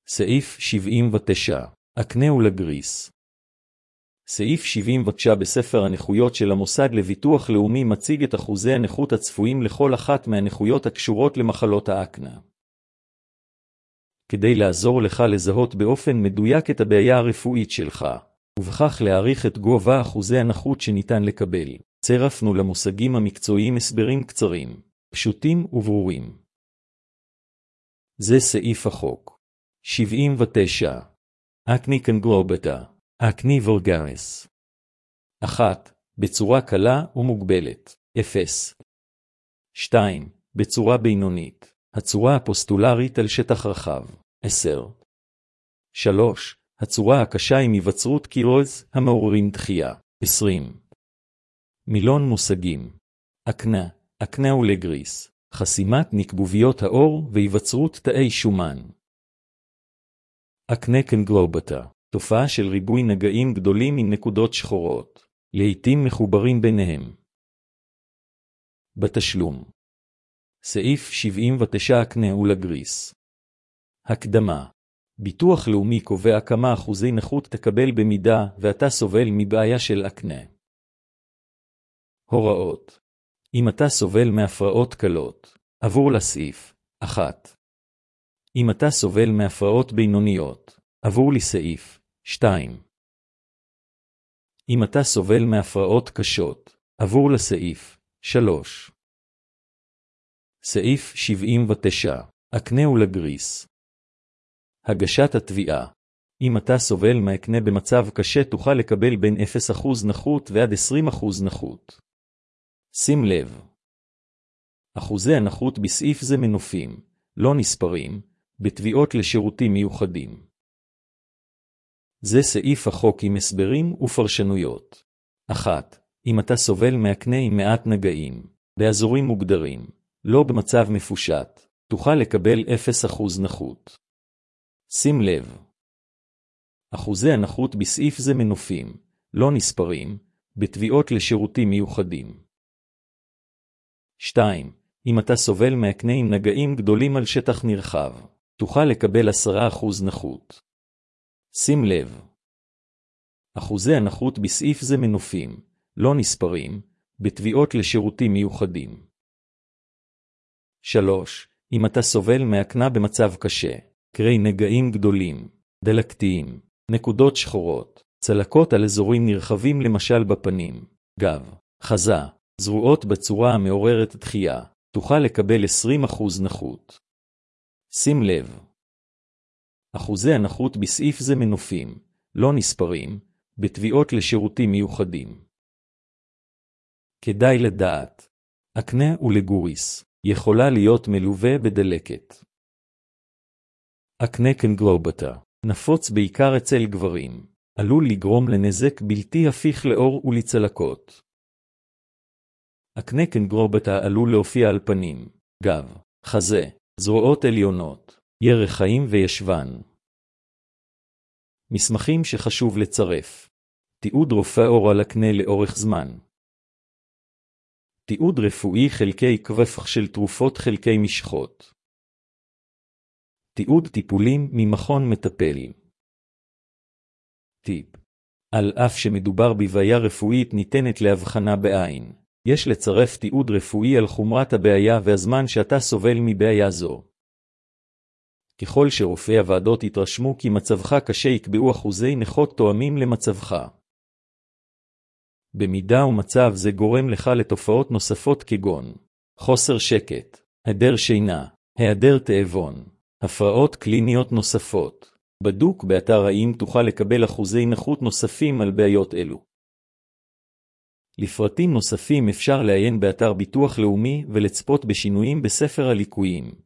סעיף 79. הקנה ולגריס. סעיף 79 בספר הנכויות של המוסד לביטוח לאומי מציג את אחוזי הנכות הצפויים לכל אחת מהנכויות הקשורות למחלות האקנה. כדי לעזור לך לזהות באופן מדויק את הבעיה הרפואית שלך, ובכך להעריך את גובה אחוזי הנכות שניתן לקבל, צירפנו למושגים המקצועיים הסברים קצרים, פשוטים וברורים. זה סעיף החוק. 79. אקני קונגלובטה, אקני וולגריס. 1. בצורה קלה ומוגבלת, 0. 2. בצורה בינונית, הצורה הפוסטולרית על שטח רחב, 10. 3. הצורה הקשה עם היווצרות קירוז המעוררים דחייה, 20. מילון מושגים. אקנה, אקנה ולגריס, חסימת נקבוביות האור והיווצרות תאי שומן. אקנה קונגלובטה, תופעה של ריבוי נגעים גדולים עם נקודות שחורות, לעתים מחוברים ביניהם. בתשלום. סעיף 79 אקנה ולגריס. הקדמה. ביטוח לאומי קובע כמה אחוזי נכות תקבל במידה ואתה סובל מבעיה של אקנה. הוראות. אם אתה סובל מהפרעות קלות, עבור לסעיף 1. אם אתה סובל מהפרעות בינוניות, עבור לסעיף 2. אם אתה סובל מהפרעות קשות, עבור לסעיף 3. סעיף 79. אקנה ולגריס. הגשת התביעה. אם אתה סובל מהקנה במצב קשה תוכל לקבל בין 0% נכות ועד 20% נכות. שים לב. אחוזי הנכות בסעיף זה מנופים, לא נספרים, בתביעות לשירותים מיוחדים. זה סעיף החוק עם הסברים ופרשנויות. 1. אם אתה סובל מהקנה עם מעט נגעים, באזורים מוגדרים, לא במצב מפושט, תוכל לקבל 0% נכות. שים לב. אחוזי הנכות בסעיף זה מנופים, לא נספרים, בתביעות לשירותים מיוחדים. 2. אם אתה סובל מהקנה עם נגעים גדולים על שטח נרחב, תוכל לקבל 10% נכות. שים לב. אחוזי הנכות בסעיף זה מנופים, לא נספרים, בתביעות לשירותים מיוחדים. 3. אם אתה סובל מהקנה במצב קשה, קרי נגעים גדולים, דלקתיים, נקודות שחורות, צלקות על אזורים נרחבים למשל בפנים, גב, חזה, זרועות בצורה המעוררת דחייה, תוכל לקבל 20% נכות. שים לב. אחוזי הנכות בסעיף זה מנופים, לא נספרים, בתביעות לשירותים מיוחדים. כדאי לדעת. אקנה ולגוריס, יכולה להיות מלווה בדלקת. אקנה קונגלובטה, נפוץ בעיקר אצל גברים, עלול לגרום לנזק בלתי הפיך לאור ולצלקות. אקנה קונגלובטה עלול להופיע על פנים, גב, חזה, זרועות עליונות, ירחיים וישבן. מסמכים שחשוב לצרף. תיעוד רופא עור על הקנה לאורך זמן. תיעוד רפואי חלקי כבפח של תרופות חלקי משחות. תיעוד טיפולים ממכון מטפל. טיפ. על אף שמדובר בבעיה רפואית ניתנת להבחנה בעין, יש לצרף תיעוד רפואי על חומרת הבעיה והזמן שאתה סובל מבעיה זו. ככל שרופאי הוועדות יתרשמו כי מצבך קשה יקבעו אחוזי נכות תואמים למצבך. במידה ומצב זה גורם לך לתופעות נוספות כגון חוסר שקט, היעדר שינה, היעדר תאבון, הפרעות קליניות נוספות. בדוק באתר האם תוכל לקבל אחוזי נכות נוספים על בעיות אלו. לפרטים נוספים אפשר לעיין באתר ביטוח לאומי ולצפות בשינויים בספר הליקויים.